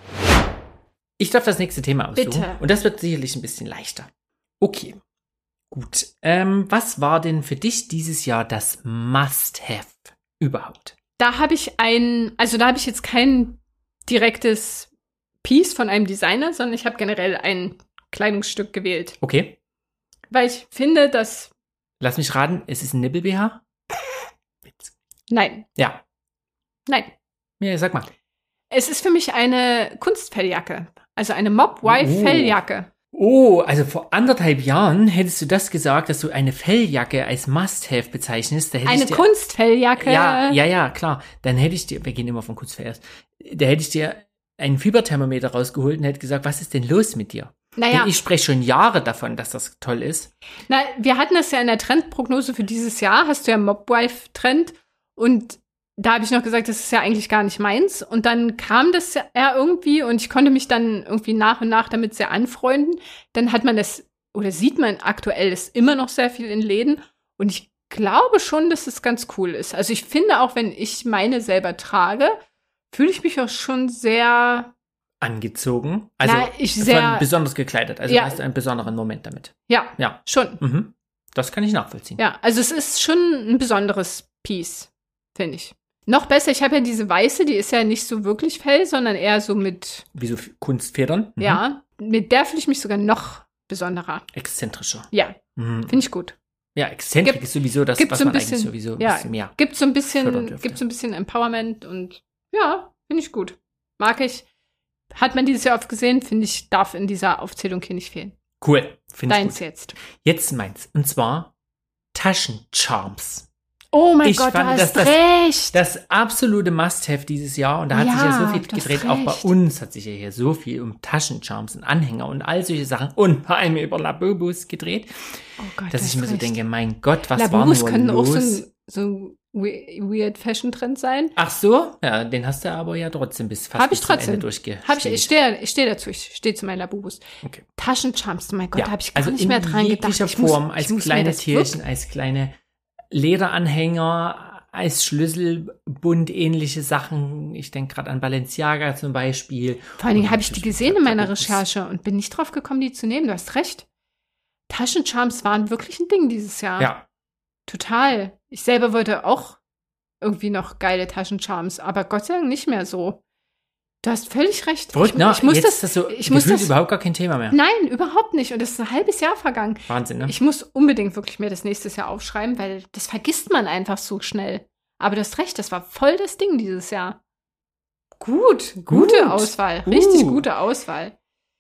Ich darf das nächste Thema aussuchen. Bitte. Und das wird sicherlich ein bisschen leichter. Okay, gut. Was war denn für dich dieses Jahr das Must-Have überhaupt? Da habe ich jetzt kein direktes Piece von einem Designer, sondern ich habe generell ein Kleidungsstück gewählt. Okay. Weil ich finde, dass... Lass mich raten, es ist ein Nippel-BH? Nein. Ja. Nein. Ja, sag mal. Es ist für mich eine Kunstfelljacke. Also eine Mob-Wife-Felljacke. Oh, also vor 1,5 Jahren hättest du das gesagt, dass du eine Felljacke als Must-Have bezeichnest. Da hätte eine Kunstfelljacke? Ja, klar. Dann hätte ich dir, wir gehen immer von Kunstfell erst, da hätte ich dir einen Fieberthermometer rausgeholt und hätte gesagt, was ist denn los mit dir? Naja. Denn ich spreche schon Jahre davon, dass das toll ist. Na, wir hatten das ja in der Trendprognose für dieses Jahr, hast du ja Mob-Wife-Trend und da habe ich noch gesagt, das ist ja eigentlich gar nicht meins. Und dann kam das ja irgendwie und ich konnte mich dann irgendwie nach und nach damit sehr anfreunden. Dann hat man das, oder sieht man aktuell das immer noch sehr viel in Läden. Und ich glaube schon, dass es ganz cool ist. Also ich finde auch, wenn ich meine selber trage, fühle ich mich auch schon sehr angezogen. Also besonders gekleidet. Also hast du einen besonderen Moment damit. Ja. Schon. Mhm. Das kann ich nachvollziehen. Ja, also es ist schon ein besonderes Piece, finde ich. Noch besser, ich habe ja diese weiße, die ist ja nicht so wirklich Fell, sondern eher so mit... Wie so Kunstfedern? Ja, mit der fühle ich mich sogar noch besonderer. Exzentrischer. Ja, Mhm. finde ich gut. Ja, exzentrik ist sowieso das, gibt was so ein man bisschen- eigentlich sowieso ein ja, bisschen mehr. Gibt so ein fördern dürfte. bisschen Empowerment und ja, finde ich gut. Mag ich. Hat man dieses Jahr oft gesehen, finde ich, darf in dieser Aufzählung hier nicht fehlen. Cool, finde ich Deins gut. jetzt. Jetzt meins. Und zwar Taschencharms. Oh mein Ich Gott, du fand, hast dass das- recht. Das absolute Must-Have dieses Jahr. Und da hat sich ja so viel du hast gedreht. Auch bei recht. uns hat sich ja hier so viel um Taschencharms und Anhänger und all solche Sachen und vor allem über Labubus gedreht, Oh Gott, dass du ich hast mir so recht. denke, mein Gott, was Labubus war nur können los? auch so ein weird Fashion-Trend sein. Ach so? Ja, den hast du aber ja trotzdem bis fast Hab ich bis zum Ende trotzdem. durchgespielt. Ich stehe dazu, ich stehe zu meinen Labubus. Okay. Taschencharms, oh mein Gott, Ja, da habe ich gar also nicht in mehr dran gedacht. jeglicher Ich muss- Form, ich als muss mir kleine das Tierchen, als kleine Lederanhänger, als Schlüsselbund ähnliche Sachen. Ich denke gerade an Balenciaga zum Beispiel. Vor allen Dingen Oder habe ich die natürlich gesehen in meiner Labubus. Recherche und bin nicht drauf gekommen, die zu nehmen. Du hast recht. Taschencharms waren wirklich ein Ding dieses Jahr. Ja, Total. Ich selber wollte auch irgendwie noch geile Taschencharms, aber Gott sei Dank nicht mehr so. Du hast völlig recht. verrückt, ne? Ich muss Jetzt das, ist das so ich muss gefühlt das, überhaupt gar kein Thema mehr. nein, überhaupt nicht. Und es ist ein halbes Jahr vergangen. Wahnsinn, ne? Ich muss unbedingt wirklich mir das nächstes Jahr aufschreiben, weil das vergisst man einfach so schnell. Aber du hast recht, das war voll das Ding dieses Jahr. Gute Gut. Auswahl. Richtig Uh. gute Auswahl.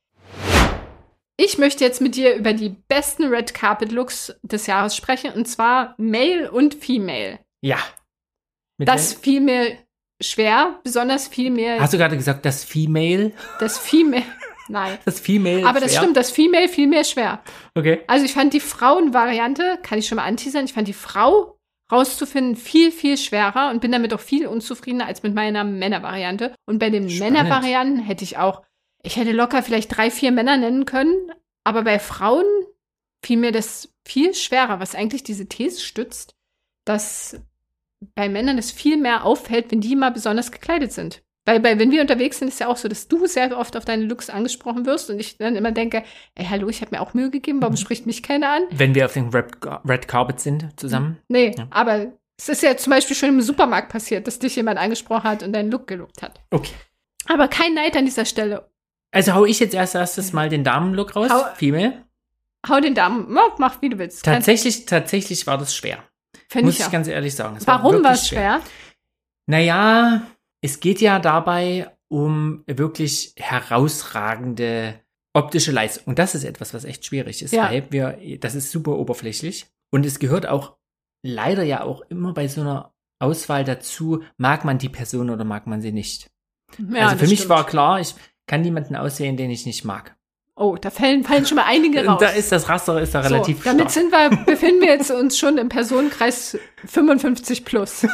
Ich möchte jetzt mit dir über die besten Red Carpet Looks des Jahres sprechen, und zwar Male und Female. Ja. Mit Das fiel mir schwer, besonders fiel mir Hast du gerade gesagt, das Female? das Female. Nein. Das Female. Aber das schwer? stimmt, das Female fiel mir schwer. Okay. Also ich fand die Frauenvariante, kann ich schon mal anteasern, ich fand die Frau rauszufinden viel, viel schwerer und bin damit auch viel unzufriedener als mit meiner Männervariante. Und bei den Spannend. Männervarianten ich hätte locker vielleicht 3, 4 Männer nennen können, aber bei Frauen fiel mir das viel schwerer, was eigentlich diese These stützt, dass bei Männern es viel mehr auffällt, wenn die mal besonders gekleidet sind. Weil wenn wir unterwegs sind, ist ja auch so, dass du sehr oft auf deine Looks angesprochen wirst und ich dann immer denke, ey, hallo, ich habe mir auch Mühe gegeben, warum spricht mich keiner an? Wenn wir auf dem Red Carpet sind zusammen. Nee, Ja. aber es ist ja zum Beispiel schon im Supermarkt passiert, dass dich jemand angesprochen hat und deinen Look gelookt hat. Okay. Aber kein Neid an dieser Stelle. Also hau ich jetzt erstes mal den Damenlook raus. Hau- Female. Hau den Damen, mach wie du willst. Tatsächlich war das schwer. Finde Muss ich ich auch. ganz ehrlich sagen. Es Warum war wirklich es schwer? Naja, es geht ja dabei um wirklich herausragende optische Leistung. Und das ist etwas, was echt schwierig ist, Ja. weil das ist super oberflächlich. Und es gehört auch leider ja auch immer bei so einer Auswahl dazu, mag man die Person oder mag man sie nicht. Ja, also für das mich stimmt. war klar, ich kann niemanden auswählen, den ich nicht mag. Oh, da fallen schon mal einige raus. Und da ist das Raster relativ so, damit stark. befinden wir jetzt uns schon im Personenkreis 55 plus.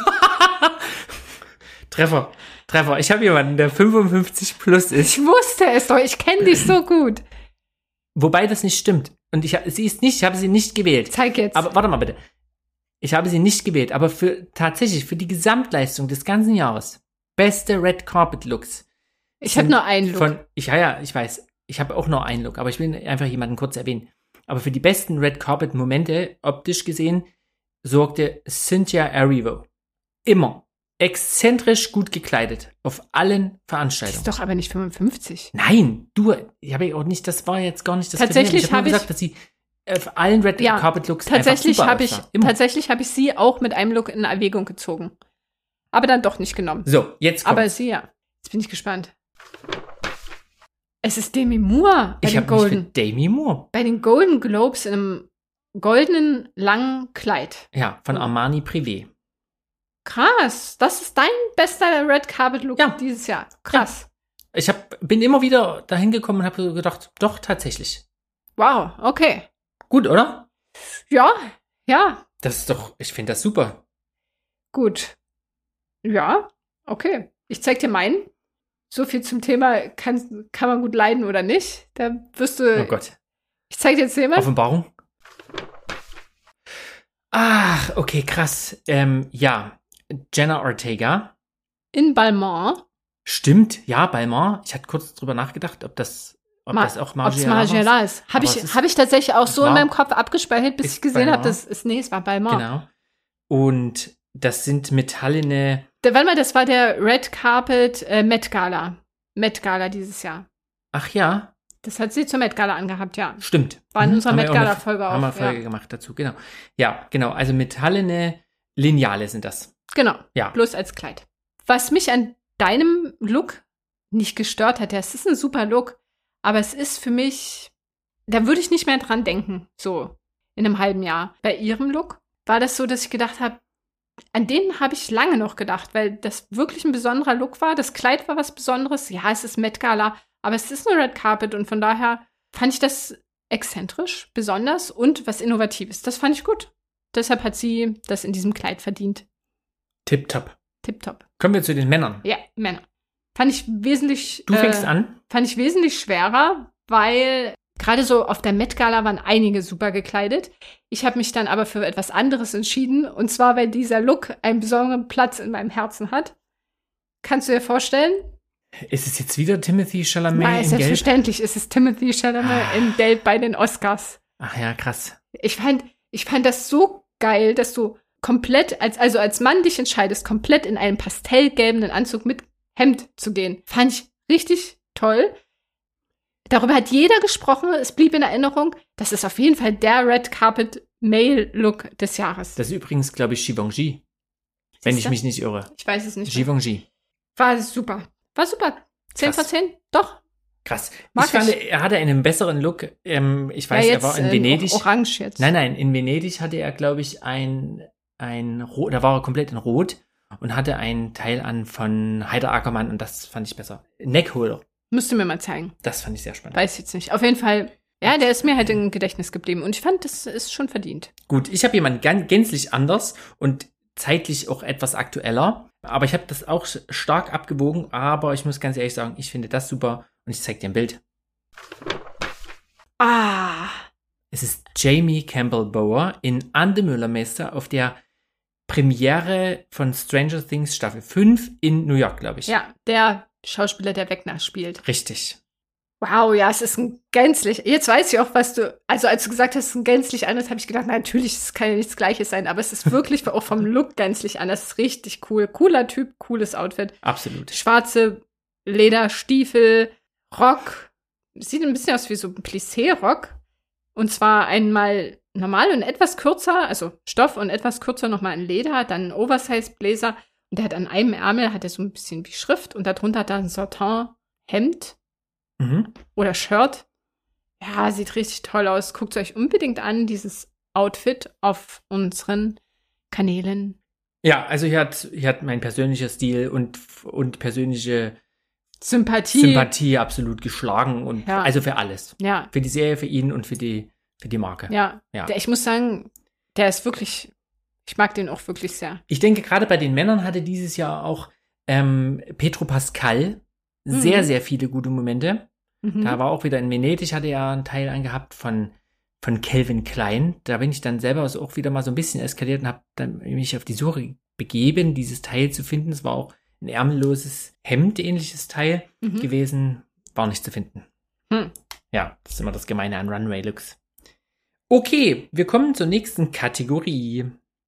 Treffer. Ich habe jemanden, der 55 plus ist. Ich wusste es doch, ich kenne dich so gut. Wobei das nicht stimmt. Und ich habe sie nicht gewählt. Zeig jetzt. Aber warte mal bitte. Ich habe sie nicht gewählt, aber tatsächlich für die Gesamtleistung des ganzen Jahres. Beste Red Carpet Looks. ich habe nur einen Look. Ich weiß. Ich habe auch nur einen Look, aber ich will einfach jemanden kurz erwähnen. Aber für die besten Red Carpet Momente, optisch gesehen, sorgte Cynthia Erivo. Immer. Exzentrisch gut gekleidet. Auf allen Die Veranstaltungen. ist doch aber nicht 55. Nein, ich habe ja auch nicht, das war jetzt gar nicht das Tatsächlich Kriterium. habe Ich ich- auf allen Red Carpet Looks Tatsächlich einfach habe super aussah. Immer. tatsächlich habe ich sie auch mit einem Look in Erwägung gezogen. Aber dann doch nicht genommen. So, jetzt kommt. Aber sie ja. Jetzt bin ich gespannt. Es ist Demi Moore bei Ich den habe mich für Golden. Demi Moore. Bei den Golden Globes in einem goldenen langen Kleid. Ja, von Armani Privé. Krass. Das ist dein bester Red Carpet Look Ja. dieses Jahr. Krass. Ich bin immer wieder dahin gekommen und habe so gedacht, doch, tatsächlich. Wow. Okay. Gut, oder? Ja. Ja. Das ist doch, ich finde das super. Gut. Ja. Okay. Ich zeig dir meinen. So viel zum Thema, kann man gut leiden oder nicht. Da wirst du. Oh Gott. Ich zeig dir jetzt jemand. Offenbarung. Ach, okay, krass. Ja, Jenna Ortega. In Balmain. Stimmt, ja, Balmain. Ich hatte kurz drüber nachgedacht, ob das auch Ob es Margiela Margiela ist. Habe Aber es ist- hab ich tatsächlich auch es so in war- meinem Kopf abgespeichert, bis ist ich gesehen habe, Balmain. es war Balmain. Genau. Und das sind metallene. Warte mal, das war der Red Carpet Met Gala. Met Gala dieses Jahr. Ach ja. Das hat sie zur Met Gala angehabt, ja. Stimmt. War in unserer Haben wir Met auch eine- Gala-Folge auch. Haben wir eine ja. Folge gemacht dazu, genau. Ja, genau. Also metallene Lineale sind das. Genau, Ja. bloß als Kleid. Was mich an deinem Look nicht gestört hat, ja, es ist ein super Look, aber es ist für mich, da würde ich nicht mehr dran denken, so in einem halben Jahr. Bei ihrem Look war das so, dass ich gedacht habe, an den habe ich lange noch gedacht, weil das wirklich ein besonderer Look war. Das Kleid war was Besonderes. Ja, es ist Met Gala, aber es ist nur Red Carpet und von daher fand ich das exzentrisch, besonders und was Innovatives. Das fand ich gut. Deshalb hat sie das in diesem Kleid verdient. Tipptopp. Tipptopp. Kommen wir zu den Männern. Ja, Männer. Fand ich wesentlich. Du fängst an. Fand ich wesentlich schwerer, weil gerade so auf der Met Gala waren einige super gekleidet. Ich habe mich dann aber für etwas anderes entschieden. Und zwar, weil dieser Look einen besonderen Platz in meinem Herzen hat. Kannst du dir vorstellen? Ist es jetzt wieder Timothy Chalamet Nein, in Gelb? selbstverständlich ist es Timothy Chalamet in Gelb bei den Oscars. Ach ja, krass. Ich fand das so geil, dass du komplett, als Mann dich entscheidest, komplett in einem pastellgelben Anzug mit Hemd zu gehen. Fand ich richtig toll. Darüber hat jeder gesprochen. Es blieb in Erinnerung. Das ist auf jeden Fall der Red Carpet Male Look des Jahres. Das ist übrigens, glaube ich, Givenchy. Wenn ich mich nicht irre. Ich weiß es nicht mehr. Givenchy. War super. War super. 10 Krass. von 10? Doch. Krass. Mag ich fand, ich. er hatte einen besseren Look. Ich weiß, er war in Venedig. Orange jetzt. Nein, in Venedig hatte er, glaube ich, da war er komplett in Rot und hatte ein Teil an von Heider Ackermann und das fand ich besser. Neckholder. Müsst ihr mir mal zeigen. Das fand ich sehr spannend. Weiß jetzt nicht. Auf jeden Fall, ja, der ist mir halt im Gedächtnis geblieben und ich fand, das ist schon verdient. Gut, ich habe jemanden gänzlich anders und zeitlich auch etwas aktueller, aber ich habe das auch stark abgewogen, aber ich muss ganz ehrlich sagen, ich finde das super und ich zeige dir ein Bild. Ah. Es ist Jamie Campbell Bower in Anne de Müllermeister auf der Premiere von Stranger Things Staffel 5 in New York, glaube ich. Ja, der Schauspieler, der Wegner spielt. Richtig. Wow, ja, es ist ein gänzlich, jetzt weiß ich auch, als du gesagt hast, es ist ein gänzlich anderes, habe ich gedacht, na, natürlich, es kann ja nichts Gleiches sein, aber es ist wirklich auch vom Look gänzlich anders. Es ist richtig cool. Cooler Typ, cooles Outfit. Absolut. Schwarze Lederstiefel, Rock. Sieht ein bisschen aus wie so ein Plissé-Rock. Und zwar einmal normal und etwas kürzer, also Stoff und etwas kürzer nochmal in Leder, dann ein Oversize-Bläser. Und der hat an einem Ärmel, hat er so ein bisschen wie Schrift und darunter hat er ein Satin-Hemd. Oder Shirt. Ja, sieht richtig toll aus. Guckt euch unbedingt an, dieses Outfit auf unseren Kanälen. Ja, also hier hat mein persönlicher Stil und persönliche Sympathie absolut geschlagen und Ja. also für alles. Ja, Für die Serie, für ihn und für die Marke. ja. Ja. Ich muss sagen, der ist wirklich, ich mag den auch wirklich sehr. Ich denke, gerade bei den Männern hatte dieses Jahr auch Petro Pascal sehr, sehr viele gute Momente. Mhm. Da war auch wieder in Venedig, hatte er einen Teil angehabt von Calvin Klein. Da bin ich dann selber auch wieder mal so ein bisschen eskaliert und habe dann mich auf die Suche begeben, dieses Teil zu finden. Es war auch ein ärmelloses Hemd, ähnliches Teil gewesen. War nicht zu finden. Ja, das ist immer das Gemeine an Runway-Looks. Okay, wir kommen zur nächsten Kategorie.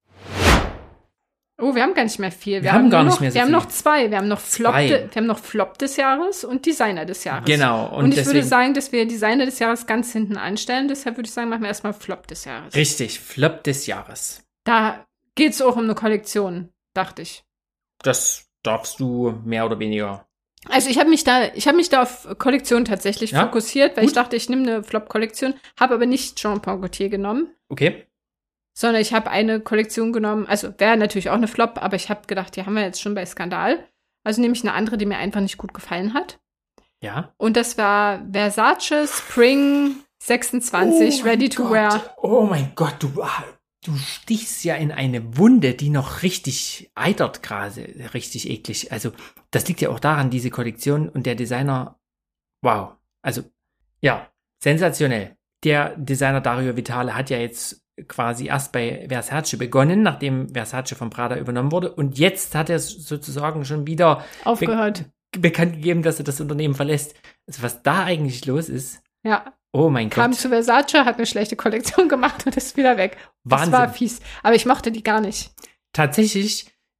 Oh, wir haben gar nicht mehr viel. Wir haben gar nicht mehr so Wir haben viel. noch zwei. Wir haben noch Zwei. wir haben noch Flop des Jahres und Designer des Jahres. Genau. Und ich würde deswegen- sagen, dass wir Designer des Jahres ganz hinten anstellen. Deshalb würde ich sagen, machen wir erstmal Flop des Jahres. Richtig, Flop des Jahres. Da geht es auch um eine Kollektion, dachte ich. Das darfst du mehr oder weniger. Also ich habe mich da auf Kollektion tatsächlich Ja, fokussiert, weil gut. ich dachte, ich nehme eine Flop-Kollektion, habe aber nicht Jean-Paul Gaultier genommen, Okay. sondern ich habe eine Kollektion genommen, also wäre natürlich auch eine Flop, aber ich habe gedacht, die haben wir jetzt schon bei Skandal. Also nehme ich eine andere, die mir einfach nicht gut gefallen hat. Ja. Und das war Versace Spring 26 Ready to Wear. Oh mein Gott, du stichst ja in eine Wunde, die noch richtig eitert gerade. Richtig eklig. Also, das liegt ja auch daran, diese Kollektion und der Designer, wow. Also, ja, sensationell. Der Designer Dario Vitale hat ja jetzt quasi erst bei Versace begonnen, nachdem Versace von Prada übernommen wurde. Und jetzt hat er sozusagen schon wieder Aufgehört. bekannt gegeben, dass er das Unternehmen verlässt. Also, was da eigentlich los ist. Ja, Oh mein kam Gott. zu Versace, hat eine schlechte Kollektion gemacht und ist wieder weg. Wahnsinn. Das war fies. Aber ich mochte die gar nicht. Tatsächlich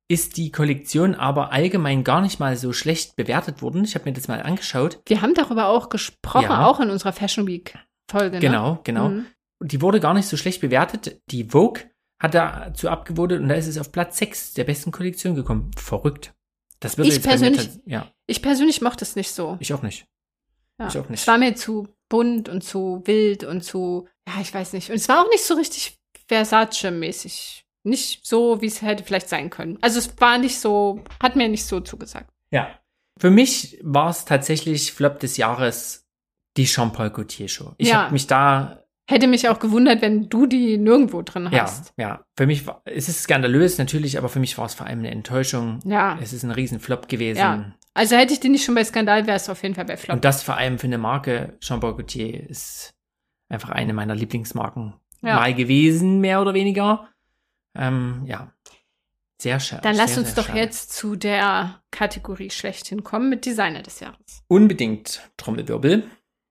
ist die Kollektion aber allgemein gar nicht mal so schlecht bewertet worden. Ich habe mir das mal angeschaut. Wir haben darüber auch gesprochen, Ja. auch in unserer Fashion Week Folge. Genau. Mhm. Und die wurde gar nicht so schlecht bewertet. Die Vogue hat dazu abgewotet und da ist es auf Platz 6 der besten Kollektion gekommen. Verrückt. Das würde Ich jetzt bei mir persönlich- ja, Ich persönlich mochte es nicht so. ich auch nicht. Ja. Ich auch nicht. Es war mir zu bunt und zu wild und zu, ja, ich weiß nicht. Und es war auch nicht so richtig Versace-mäßig. Nicht so, wie es hätte vielleicht sein können. Also es war nicht so, hat mir nicht so zugesagt. Ja. Für mich war es tatsächlich Flop des Jahres die Jean-Paul Gaultier Show. Ich Ja. habe mich da, Hätte mich auch gewundert, wenn du die nirgendwo drin hast. ja, für mich war, es ist skandalös natürlich, aber für mich war es vor allem eine Enttäuschung. Ja. Es ist ein riesen Flop gewesen. Ja. Also hätte ich die nicht schon bei Skandal, wäre es auf jeden Fall bei Flop. Und das vor allem für eine Marke, Jean-Paul Gaultier ist einfach eine meiner Lieblingsmarken mal gewesen, mehr oder weniger. Ja, sehr schade. Dann lass sehr, uns sehr doch schade. jetzt zu der Kategorie schlechthin kommen mit Designer des Jahres. Unbedingt Trommelwirbel.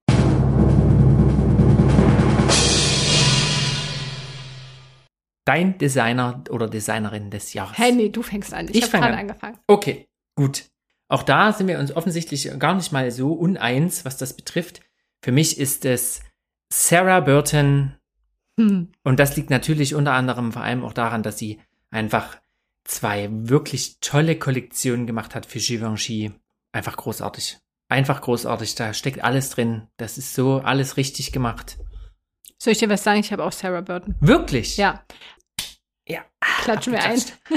Dein Designer oder Designerin des Jahres. Hey, nee, du fängst an. Ich Ich habe fang gerade an. angefangen. Okay, gut. Auch da sind wir uns offensichtlich gar nicht mal so uneins, was das betrifft. Für mich ist es Sarah Burton. Und das liegt natürlich unter anderem vor allem auch daran, dass sie einfach 2 wirklich tolle Kollektionen gemacht hat für Givenchy. Einfach großartig. Einfach großartig. Da steckt alles drin. Das ist so alles richtig gemacht. Soll ich dir was sagen? Ich habe auch Sarah Burton. Wirklich? Ja, Ja. klatschen wir ein. Abgeklatscht.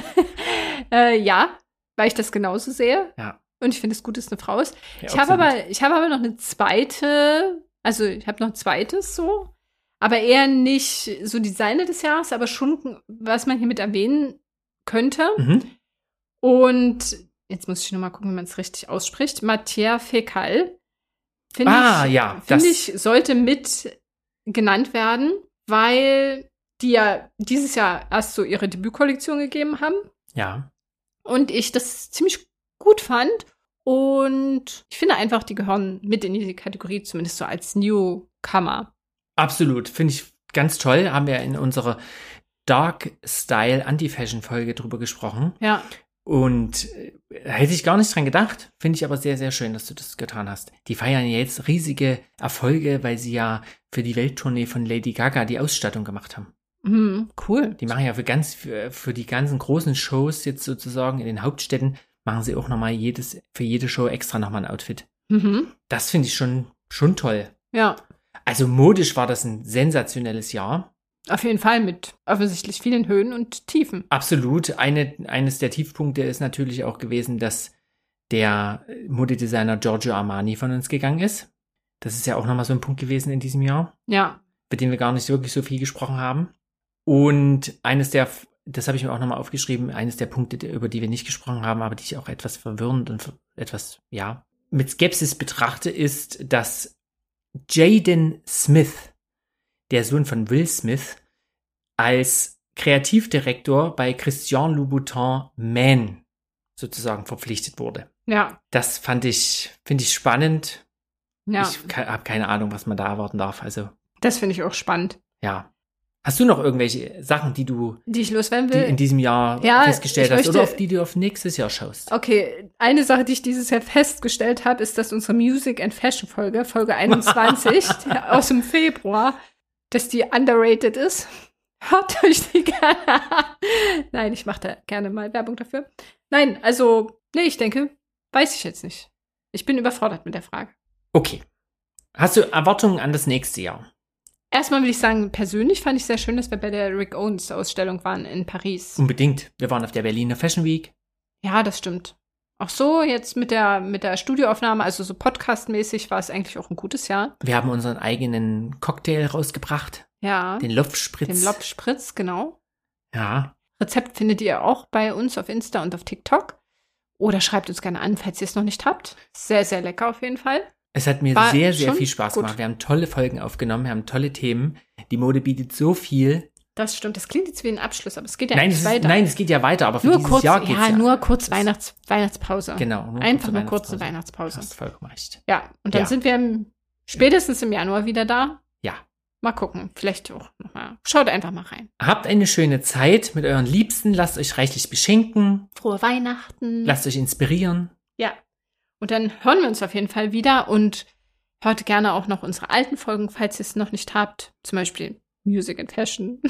Ja, weil ich das genauso sehe. Ja. Und ich finde es gut, dass eine Frau ist. Ja, Ich habe absolut. aber noch eine zweite, also ich habe noch ein zweites so, aber eher nicht so Designer des Jahres, aber schon, was man hier mit erwähnen könnte. Mhm. Und jetzt muss ich nur mal gucken, wie man es richtig ausspricht. Mathieu Fécal. Ja, das- ich, sollte mit genannt werden, weil die ja dieses Jahr erst so ihre Debütkollektion gegeben haben. Ja. Und ich das ziemlich gut fand. Und ich finde einfach, die gehören mit in die Kategorie, zumindest so als Newcomer. Absolut. Finde ich ganz toll. Haben wir in unserer Dark Style Anti-Fashion Folge drüber gesprochen. Ja. Und hätte ich gar nicht dran gedacht. Finde ich aber sehr, sehr schön, dass du das getan hast. Die feiern ja jetzt riesige Erfolge, weil sie ja für die Welttournee von Lady Gaga die Ausstattung gemacht haben. Cool. Die machen ja für die ganzen großen Shows jetzt sozusagen in den Hauptstädten, machen sie auch nochmal für jede Show extra nochmal ein Outfit. Mhm. Das finde ich schon toll. Ja, Also modisch war das ein sensationelles Jahr. auf jeden Fall mit offensichtlich vielen Höhen und Tiefen. Absolut. Eines der Tiefpunkte ist natürlich auch gewesen, dass der Modedesigner Giorgio Armani von uns gegangen ist. Das ist ja auch nochmal so ein Punkt gewesen in diesem Jahr, Ja, über den wir gar nicht wirklich so viel gesprochen haben. Und das habe ich mir auch nochmal aufgeschrieben, eines der Punkte, über die wir nicht gesprochen haben, aber die ich auch etwas verwirrend und etwas, ja, mit Skepsis betrachte, ist, dass Jaden Smith, der Sohn von Will Smith, als Kreativdirektor bei Christian Louboutin Man sozusagen verpflichtet wurde. ja, Das finde ich spannend. ja. Ich habe keine Ahnung, was man da erwarten darf. Also, Das finde ich auch spannend. ja. Hast du noch irgendwelche Sachen, die Die ich loswerden die will. in diesem Jahr Ja, festgestellt ich hast möchte- oder auf die du auf nächstes Jahr schaust? Okay, eine Sache, die ich dieses Jahr festgestellt habe, ist, dass unsere Music and Fashion Folge 21 aus dem Februar, dass die underrated ist. Hört euch die gerne an. Nein, ich mache da gerne mal Werbung dafür. Nein, also, nee, ich denke, weiß ich jetzt nicht. Ich bin überfordert mit der Frage. Okay. Hast du Erwartungen an das nächste Jahr? Erstmal will ich sagen, persönlich fand ich sehr schön, dass wir bei der Rick Owens Ausstellung waren in Paris. Unbedingt. Wir waren auf der Berliner Fashion Week. Ja, das stimmt. Auch so jetzt mit der Studioaufnahme, also so podcastmäßig, war es eigentlich auch ein gutes Jahr. Wir haben unseren eigenen Cocktail rausgebracht. Ja, Den Lopfspritz. den Lobspritz, genau. Ja. Rezept findet ihr auch bei uns auf Insta und auf TikTok. Oder schreibt uns gerne an, falls ihr es noch nicht habt. Sehr, sehr lecker auf jeden Fall. Es hat mir War sehr, sehr schon viel Spaß gut. gemacht. Wir haben tolle Folgen aufgenommen, wir haben tolle Themen. Die Mode bietet so viel. Das stimmt. Das klingt jetzt wie ein Abschluss, aber es geht ja eigentlich weiter. Nein, es geht ja weiter, aber für nur dieses kurz, Jahr geht's ja. nur kurz Das- Weihnachtspause. Genau. Einfach nur kurze Weihnachtspause. Hast vollkommen recht. Ja, und dann Ja. sind wir spätestens im Januar wieder da. Ja. mal gucken. Vielleicht auch nochmal. Schaut einfach mal rein. Habt eine schöne Zeit mit euren Liebsten. Lasst euch reichlich beschenken. Frohe Weihnachten. Lasst euch inspirieren. Ja. Und dann hören wir uns auf jeden Fall wieder und hört gerne auch noch unsere alten Folgen, falls ihr es noch nicht habt. Zum Beispiel Music and Fashion.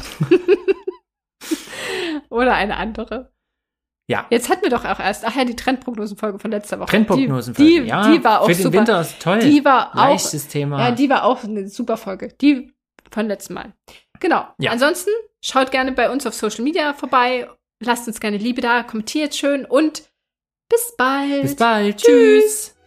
Oder eine andere. Ja. Jetzt hatten wir doch auch erst, die Trendprognosenfolge von letzter Woche. Trendprognosenfolge, die war auch für super. den Winter ist toll. Die war auch, leichtes Thema. Ja, die war auch eine super Folge. Die von letztem Mal. Genau. Ja. Ansonsten schaut gerne bei uns auf Social Media vorbei. Lasst uns gerne Liebe da, kommentiert schön und bis bald. Bis bald. Tschüss.